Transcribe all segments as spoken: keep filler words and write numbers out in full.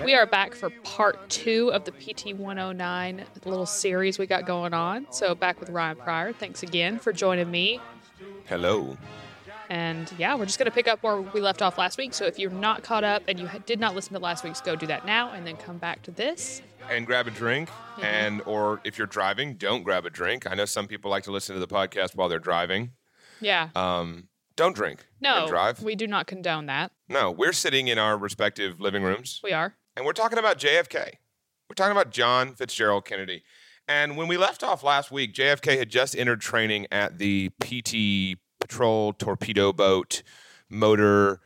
We are back for part two of the P T one oh nine little series we got going on. So back with Ryan Pryor. Thanks again for joining me. Hello. And yeah, we're just going to pick up where we left off last week. So if you're not caught up and you did not listen to last week's, go do that now and then come back to this. And grab a drink. Mm-hmm. And or if you're driving, don't grab a drink. I know some people like to listen to the podcast while they're driving. Yeah. Um, don't drink. No, and drive. We do not condone that. No, we're sitting in our respective living rooms. We are. And we're talking about J F K. We're talking about John Fitzgerald Kennedy. And when we left off last week, J F K had just entered training at the P T Patrol Torpedo Boat Motor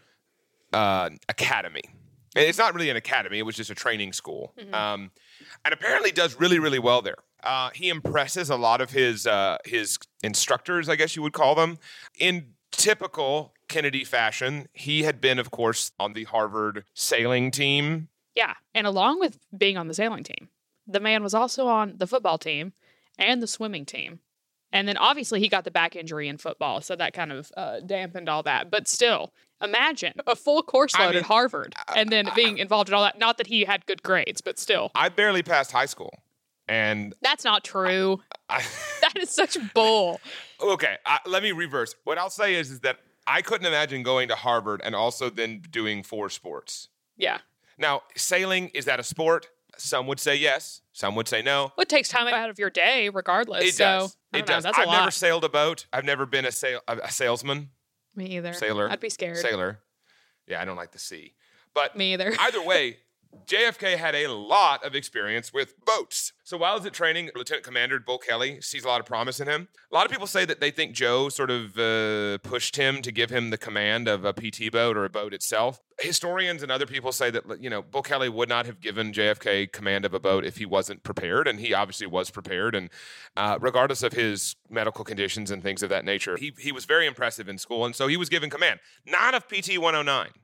uh, Academy. It's not really an academy. It was just a training school. Mm-hmm. Um, and apparently does really, really well there. Uh, he impresses a lot of his uh, his instructors, I guess you would call them. In typical Kennedy fashion, he had been, of course, on the Harvard sailing team. Yeah, and along with being on the sailing team, the man was also on the football team and the swimming team. And then obviously he got the back injury in football, so that kind of uh, dampened all that. But still, imagine a full course load I mean, at Harvard and then I, being involved in all that. Not that he had good grades, but still. I barely passed high school. And that's not true. I, I, that is such bull. Okay, uh, let me reverse. What I'll say is, is that I couldn't imagine going to Harvard and also then doing four sports. Yeah. Now, sailing, is that a sport? Some would say yes. Some would say no. Well, it takes time out of your day, regardless. It does. So, it know, does. That's a I've lot. never sailed a boat. I've never been a, sail, a, a salesman. Me either. Sailor. I'd be scared. Sailor. Yeah, I don't like the sea. But me either. Either way, J F K had a lot of experience with boats. So while he's at training, Lieutenant Commander Bull Kelly sees a lot of promise in him. A lot of people say that they think Joe sort of uh, pushed him to give him the command of a P T boat or a boat itself. Historians and other people say that, you know, Bull Kelly would not have given J F K command of a boat if he wasn't prepared, and he obviously was prepared. And uh, regardless of his medical conditions and things of that nature, he he was very impressive in school, and so he was given command, not of P T one oh nine.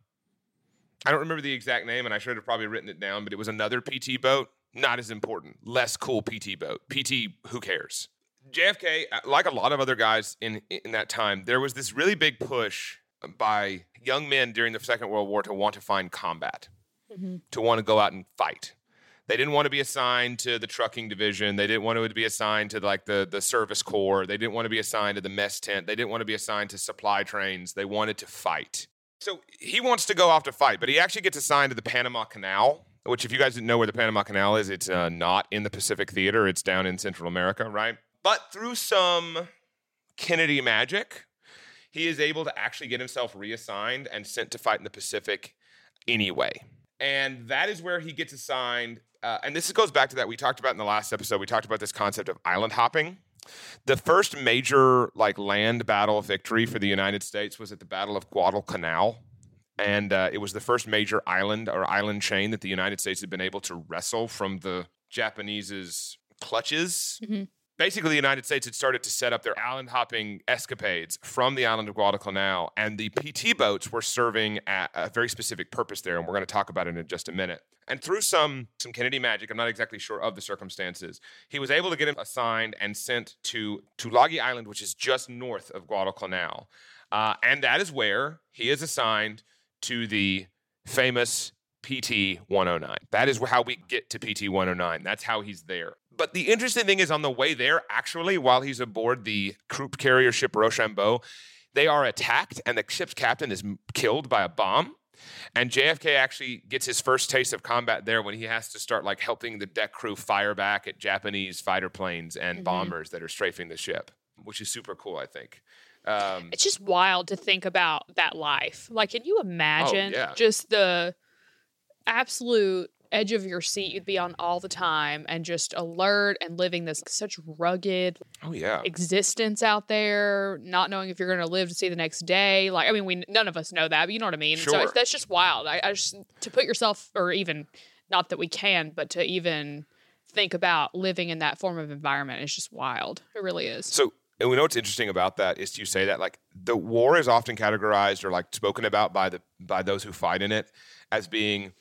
I don't remember the exact name, and I should have probably written it down, but it was another P T boat. Not as important. Less cool P T boat. P T, who cares? J F K, like a lot of other guys in, in that time, there was this really big push by young men during the Second World War to want to find combat, mm-hmm. to want to go out and fight. They didn't want to be assigned to the trucking division. They didn't want to be assigned to like the, the service corps. They didn't want to be assigned to the mess tent. They didn't want to be assigned to supply trains. They wanted to fight. So he wants to go off to fight, but he actually gets assigned to the Panama Canal, which if you guys didn't know where the Panama Canal is, it's uh, not in the Pacific Theater. It's down in Central America, right? But through some Kennedy magic, he is able to actually get himself reassigned and sent to fight in the Pacific anyway. And that is where he gets assigned. Uh, and this goes back to that we talked about in the last episode. We talked about this concept of island hopping. The first major like land battle victory for the United States was at the Battle of Guadalcanal. And uh, it was the first major island or island chain that the United States had been able to wrestle from the Japanese's clutches. Mm-hmm. Basically, the United States had started to set up their island hopping escapades from the island of Guadalcanal, and the P T boats were serving at a very specific purpose there, and we're going to talk about it in just a minute. And through some some Kennedy magic, I'm not exactly sure of the circumstances, he was able to get him assigned and sent to Tulagi Island, which is just north of Guadalcanal. Uh, and that is where he is assigned to the famous P T one oh nine. That is how we get to P T one oh nine. That's how he's there. But the interesting thing is on the way there, actually, while he's aboard the cruise carrier ship Rochambeau, they are attacked and the ship's captain is killed by a bomb. And J F K actually gets his first taste of combat there when he has to start like helping the deck crew fire back at Japanese fighter planes and mm-hmm. bombers that are strafing the ship, which is super cool, I think. Um, it's just wild to think about that life. Like, can you imagine oh, yeah. just the absolute edge of your seat you'd be on all the time and just alert and living this such rugged oh, yeah. existence out there, not knowing if you're going to live to see the next day. Like, I mean, we none of us know that, but you know what I mean? Sure. So it's, that's just wild. I, I just, to put yourself, or even, not that we can, but to even think about living in that form of environment is just wild. It really is. So, and we know what's interesting about that is you say that, like, the war is often categorized or, like, spoken about by the by those who fight in it as being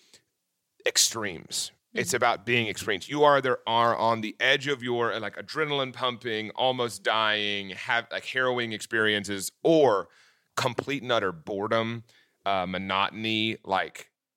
extremes. Mm-hmm. It's about being extremes. You are there are on the edge of your like adrenaline pumping, almost dying, have like harrowing experiences, or complete and utter boredom, uh, monotony, like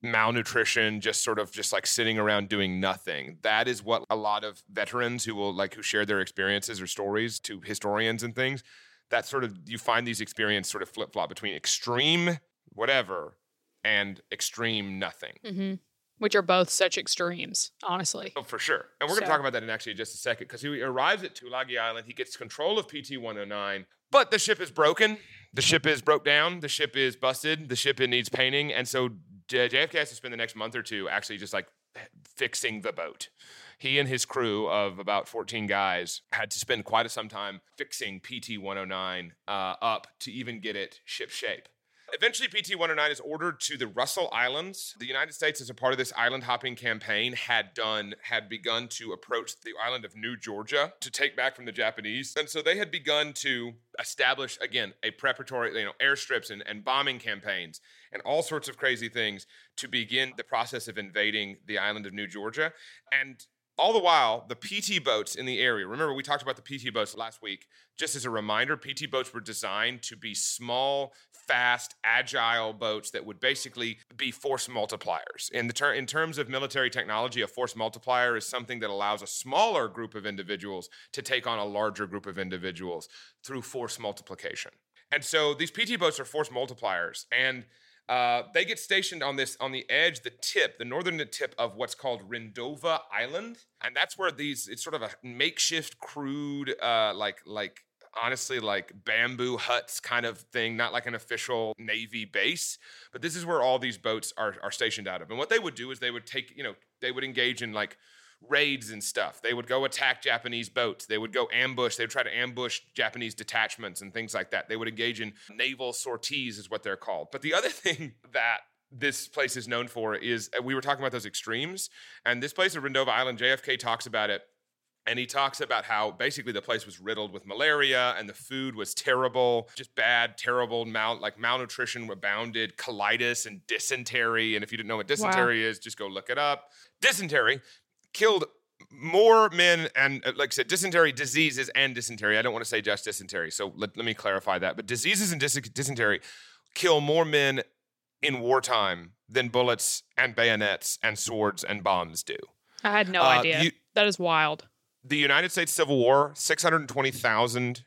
malnutrition, just sort of just like sitting around doing nothing. That is what a lot of veterans who will like who share their experiences or stories to historians and things, that sort of you find these experiences sort of flip-flop between extreme whatever and extreme nothing. Mm-hmm. Which are both such extremes, honestly. Oh, for sure. And we're So. going to talk about that in actually just a second, because he arrives at Tulagi Island. He gets control of P T one oh nine, but the ship is broken. The ship is broke down. The ship is busted. The ship it needs painting. And so J F K has to spend the next month or two actually just like fixing the boat. He and his crew of about fourteen guys had to spend quite a some time fixing P T one oh nine uh, up to even get it ship shape. Eventually, P T one oh nine is ordered to the Russell Islands. The United States, as a part of this island hopping campaign, had done had begun to approach the island of New Georgia to take back from the Japanese. And so they had begun to establish, again, a preparatory, you know, airstrips and, and bombing campaigns and all sorts of crazy things to begin the process of invading the island of New Georgia. And all the while, the P T boats in the area, remember we talked about the P T boats last week. Just as a reminder, P T boats were designed to be small, fast, agile boats that would basically be force multipliers. In, the ter- in terms of military technology, a force multiplier is something that allows a smaller group of individuals to take on a larger group of individuals through force multiplication. And so these P T boats are force multipliers, and Uh, they get stationed on this on the edge, the tip, the northern tip of what's called Rendova Island, and that's where these. It's sort of a makeshift, crude, uh, like like honestly like bamboo huts kind of thing, not like an official Navy base, but this is where all these boats are are stationed out of. And what they would do is they would take, you know, they would engage in like raids and stuff. They would go attack Japanese boats. They would go ambush. They would try to ambush Japanese detachments and things like that. They would engage in naval sorties is what they're called. But the other thing that this place is known for is, we were talking about those extremes, and this place at Rendova Island, J F K talks about it, and he talks about how basically the place was riddled with malaria and the food was terrible, just bad, terrible, mal- like malnutrition abounded, colitis and dysentery. And if you didn't know what dysentery wow. is, just go look it up. Dysentery killed more men and, uh, like I said, dysentery, diseases and dysentery. I don't want to say just dysentery, so let, let me clarify that. But diseases and dys- dysentery kill more men in wartime than bullets and bayonets and swords and bombs do. I had no uh, idea. You, that is wild. The United States Civil War, six hundred twenty thousand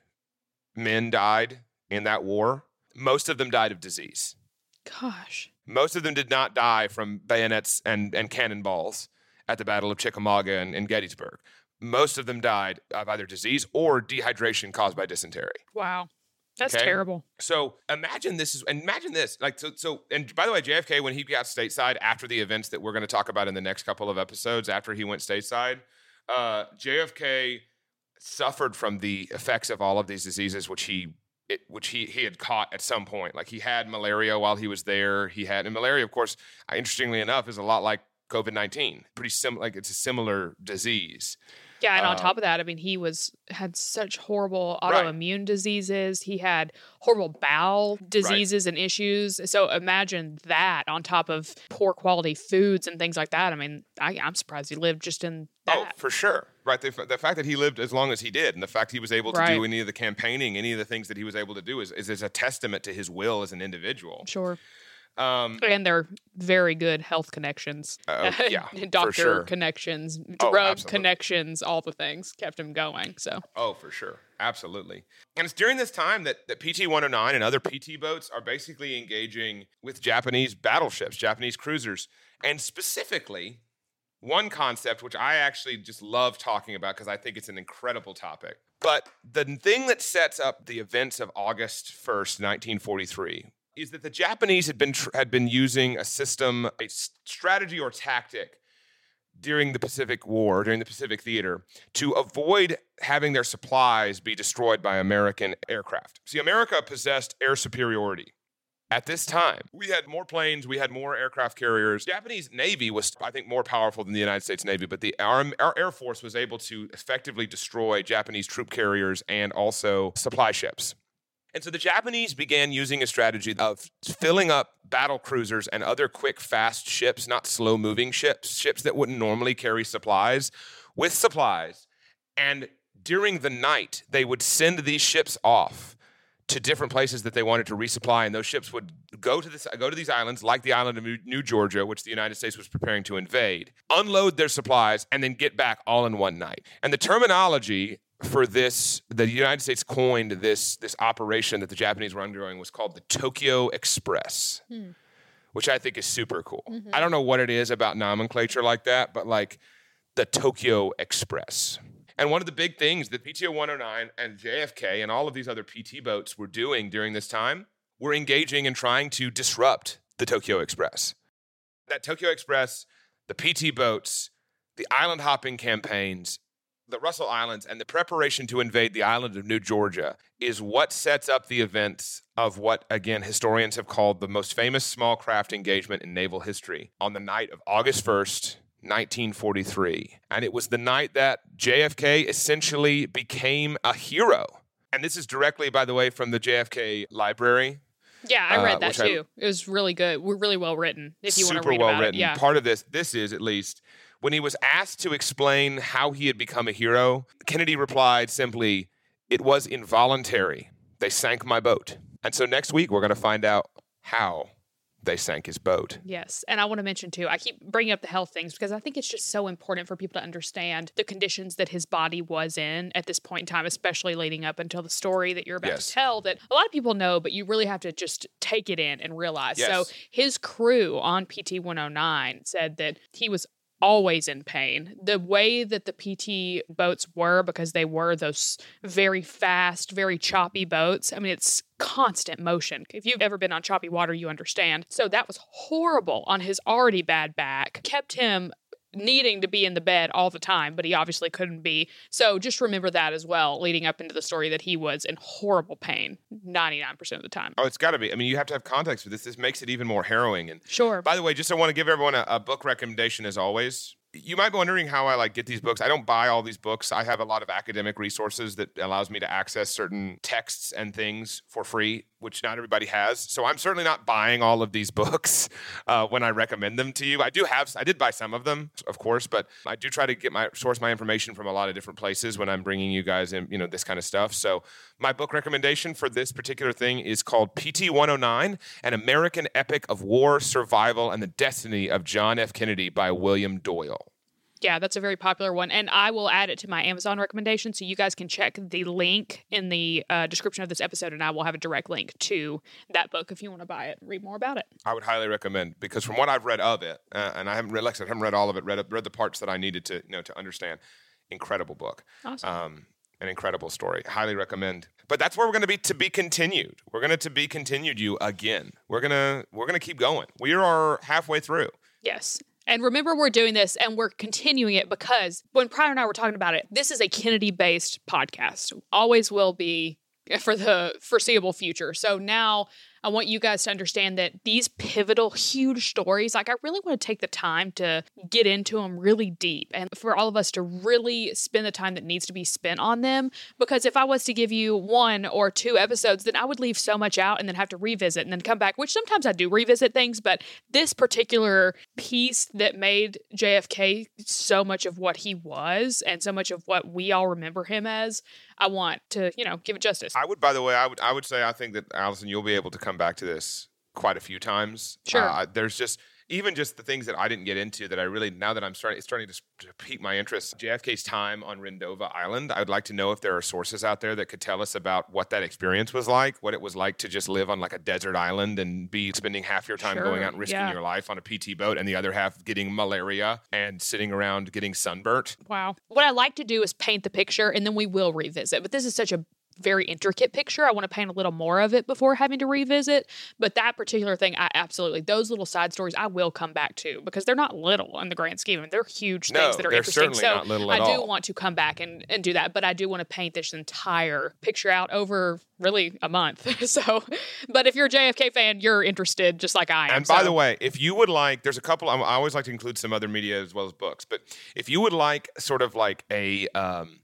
men died in that war. Most of them died of disease. Gosh. Most of them did not die from bayonets and, and cannonballs at the Battle of Chickamauga and, and Gettysburg. Most of them died of either disease or dehydration caused by dysentery. Wow. That's okay? terrible. So imagine this is, imagine this, like, so, so, and by the way, J F K, when he got stateside after the events that we're going to talk about in the next couple of episodes, after he went stateside, uh, J F K suffered from the effects of all of these diseases, which he, it, which he, he had caught at some point. Like he had malaria while he was there. He had, and malaria, of course, interestingly enough, is a lot like COVID nineteen, pretty similar, like it's a similar disease. Yeah, and on uh, top of that, I mean, he was had such horrible autoimmune right. diseases. He had horrible bowel diseases right. and issues. So imagine that on top of poor quality foods and things like that. I mean, I, I'm surprised he lived just in that. Oh, for sure. Right. The, the fact that he lived as long as he did and the fact he was able to right. do any of the campaigning, any of the things that he was able to do is, is, is a testament to his will as an individual. Sure. Um, and they're very good health connections. Uh, yeah, doctor for sure. connections, Oh, drug absolutely. connections, all the things kept him going. So, oh, for sure. Absolutely. And it's during this time that, that P T one oh nine and other P T boats are basically engaging with Japanese battleships, Japanese cruisers. And specifically, one concept, which I actually just love talking about because I think it's an incredible topic. But the thing that sets up the events of August first, nineteen forty-three, is that the Japanese had been tr- had been using a system, a strategy or tactic during the Pacific War, during the Pacific Theater, to avoid having their supplies be destroyed by American aircraft. See, America possessed air superiority. At this time, we had more planes, we had more aircraft carriers. Japanese Navy was, I think, more powerful than the United States Navy, but the our, our Air Force was able to effectively destroy Japanese troop carriers and also supply ships. And so the Japanese began using a strategy of filling up battle cruisers and other quick, fast ships, not slow-moving ships, ships that wouldn't normally carry supplies, with supplies. And during the night, they would send these ships off to different places that they wanted to resupply, and those ships would go to this, go to these islands, like the island of New Georgia, which the United States was preparing to invade, unload their supplies, and then get back all in one night. And the terminology for this, the United States coined this, this operation that the Japanese were undergoing was called the Tokyo Express, hmm. which I think is super cool. Mm-hmm. I don't know what it is about nomenclature like that, but like the Tokyo Express. And one of the big things that P T O one oh nine and J F K and all of these other P T boats were doing during this time were engaging in trying to disrupt the Tokyo Express. That Tokyo Express, the P T boats, the island hopping campaigns, the Russell Islands, and the preparation to invade the island of New Georgia is what sets up the events of what, again, historians have called the most famous small craft engagement in naval history on the night of August first, nineteen forty-three. And it was the night that J F K essentially became a hero. And this is directly, by the way, from the J F K library. Yeah, I read uh, that too. I, it was really good. Really well written, if you want to read well about written. it. Yeah. Part of this, this is at least, when he was asked to explain how he had become a hero, Kennedy replied simply, "It was involuntary. They sank my boat." And so next week, we're going to find out how they sank his boat. Yes. And I want to mention too, I keep bringing up the health things because I think it's just so important for people to understand the conditions that his body was in at this point in time, especially leading up until the story that you're about yes. to tell that a lot of people know, but you really have to just take it in and realize. Yes. So his crew on P T one oh nine said that he was always in pain. The way that the P T boats were, because they were those very fast, very choppy boats. I mean, it's constant motion. If you've ever been on choppy water, you understand. So that was horrible on his already bad back. Kept him needing to be in the bed all the time, but he obviously couldn't be. So just remember that as well, leading up into the story, that he was in horrible pain ninety-nine percent of the time. Oh, it's got to be. I mean, you have to have context for this. This makes it even more harrowing. And sure. By the way, just I want to give everyone a, a book recommendation as always. You might be wondering how I like get these books. I don't buy all these books. I have a lot of academic resources that allows me to access certain texts and things for free, which not everybody has. So I'm certainly not buying all of these books uh, when I recommend them to you. I do have, I did buy some of them, of course, but I do try to get my source my information from a lot of different places when I'm bringing you guys in, you know, this kind of stuff. So my book recommendation for this particular thing is called P T one oh nine, An American Epic of War, Survival, and the Destiny of John F. Kennedy by William Doyle. Yeah, that's a very popular one. And I will add it to my Amazon recommendation so you guys can check the link in the uh, description of this episode, and I will have a direct link to that book if you want to buy it and read more about it. I would highly recommend, because from what I've read of it, uh, and I haven't read, like I said, I haven't read all of it, read, read the parts that I needed to, you know, to understand. Incredible book. Awesome. Um, an incredible story. Highly recommend. But that's where we're going to be to be continued. We're going to to be continued you again. We're going to we're going to keep going. We are halfway through. Yes. And remember, we're doing this and we're continuing it because when Pryor and I were talking about it, this is a Kennedy-based podcast. Always will be for the foreseeable future. So now I want you guys to understand that these pivotal, huge stories, like I really want to take the time to get into them really deep and for all of us to really spend the time that needs to be spent on them. Because if I was to give you one or two episodes, then I would leave so much out and then have to revisit and then come back, which sometimes I do revisit things. But this particular piece that made J F K so much of what he was and so much of what we all remember him as, I want to, you know, give it justice. I would, by the way, I would I would say I think that, Allison, you'll be able to come back to this quite a few times. Sure. Uh, there's just, even just the things that I didn't get into that I really, now that I'm starting, it's starting to, to pique my interest. J F K's time on Rendova Island, I would like to know if there are sources out there that could tell us about what that experience was like, what it was like to just live on like a desert island and be spending half your time Sure, going out and risking yeah. your life on a P T boat and the other half getting malaria and sitting around getting sunburnt. Wow. What I like to do is paint the picture and then we will revisit. But this is such a very intricate picture. I want to paint a little more of it before having to revisit. But that particular thing, I absolutely, those little side stories, I will come back to because they're not little in the grand scheme. I mean, they're huge no, things that are they're interesting. Certainly so not little at I do all. want to come back and, and do that. But I do want to paint this entire picture out over really a month. so, but if you're a J F K fan, you're interested just like I am. And by so. the way, if you would like, there's a couple, I always like to include some other media as well as books, but if you would like sort of like a, um,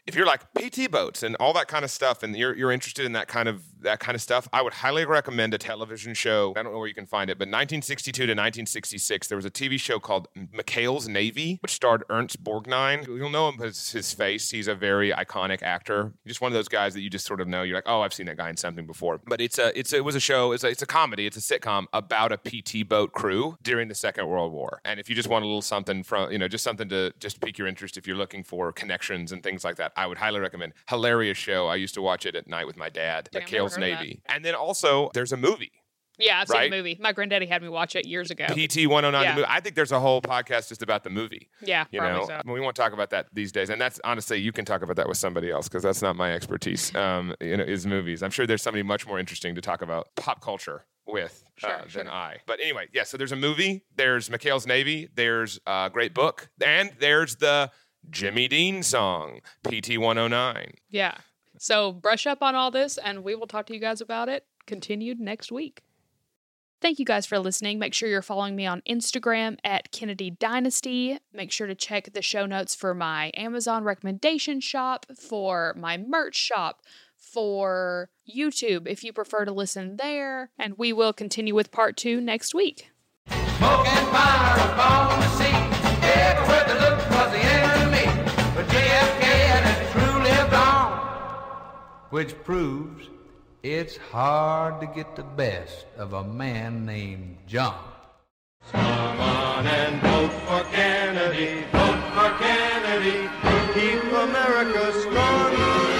if you're like P T boats and all that kind of stuff, and you're you're interested in that kind of that kind of stuff, I would highly recommend a television show. I don't know where you can find it, but nineteen sixty-two to nineteen sixty-six, there was a T V show called McHale's Navy, which starred Ernst Borgnine. You'll know him because his face. He's a very iconic actor. Just one of those guys that you just sort of know. You're like, oh, I've seen that guy in something before. But it's a it's a, it was a show. It's a, it's a comedy. It's a sitcom about a P T boat crew during the Second World War. And if you just want a little something from, you know, just something to just pique your interest if you're looking for connections and things like that, I would highly recommend. Hilarious show. I used to watch it at night with my dad. Damn, McHale's Navy. And then also there's a movie. Yeah, I've right? seen the movie. My granddaddy had me watch it years ago. P T one oh nine, Yeah. the movie. I think there's a whole podcast just about the movie. Yeah, you probably know, so. I mean, we won't talk about that these days. And that's honestly, you can talk about that with somebody else because that's not my expertise. Um, you know, is movies. I'm sure there's somebody much more interesting to talk about pop culture with Sure, uh, sure. than I. But anyway, yeah. So there's a movie. There's McHale's Navy. There's a great book, and there's the Jimmy Dean song, P T one oh nine. Yeah. So brush up on all this, and we will talk to you guys about it continued next week. Thank you guys for listening. Make sure you're following me on Instagram at Kennedy Dynasty. Make sure to check the show notes for my Amazon recommendation shop, for my merch shop, for YouTube if you prefer to listen there. And we will continue with part two next week. Smoking fire upon the sea. Everywhere they looked was the enemy. But J F K had it truly gone. Which proves it's hard to get the best of a man named John. Come on and vote for Kennedy. Vote for Kennedy. Keep America strong.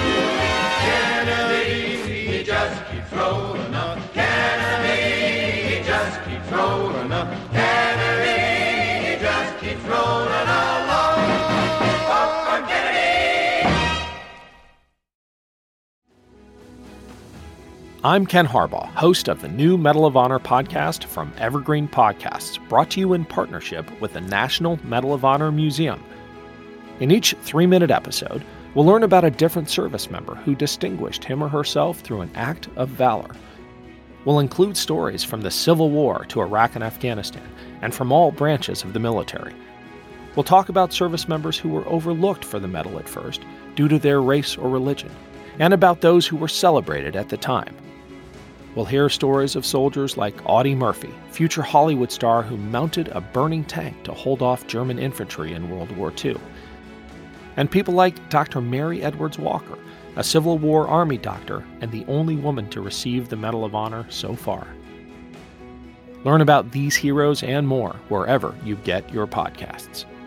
Kennedy, he just keeps rolling up. Kennedy, he just keeps rolling up. Kennedy, he just keeps rolling along. Vote for Kennedy. I'm Ken Harbaugh, host of the new Medal of Honor podcast from Evergreen Podcasts, brought to you in partnership with the National Medal of Honor Museum. In each three-minute episode, we'll learn about a different service member who distinguished him or herself through an act of valor. We'll include stories from the Civil War to Iraq and Afghanistan, and from all branches of the military. We'll talk about service members who were overlooked for the medal at first due to their race or religion, and about those who were celebrated at the time. We'll hear stories of soldiers like Audie Murphy, future Hollywood star who mounted a burning tank to hold off German infantry in World War Two. And people like Doctor Mary Edwards Walker, a Civil War Army doctor and the only woman to receive the Medal of Honor so far. Learn about these heroes and more wherever you get your podcasts.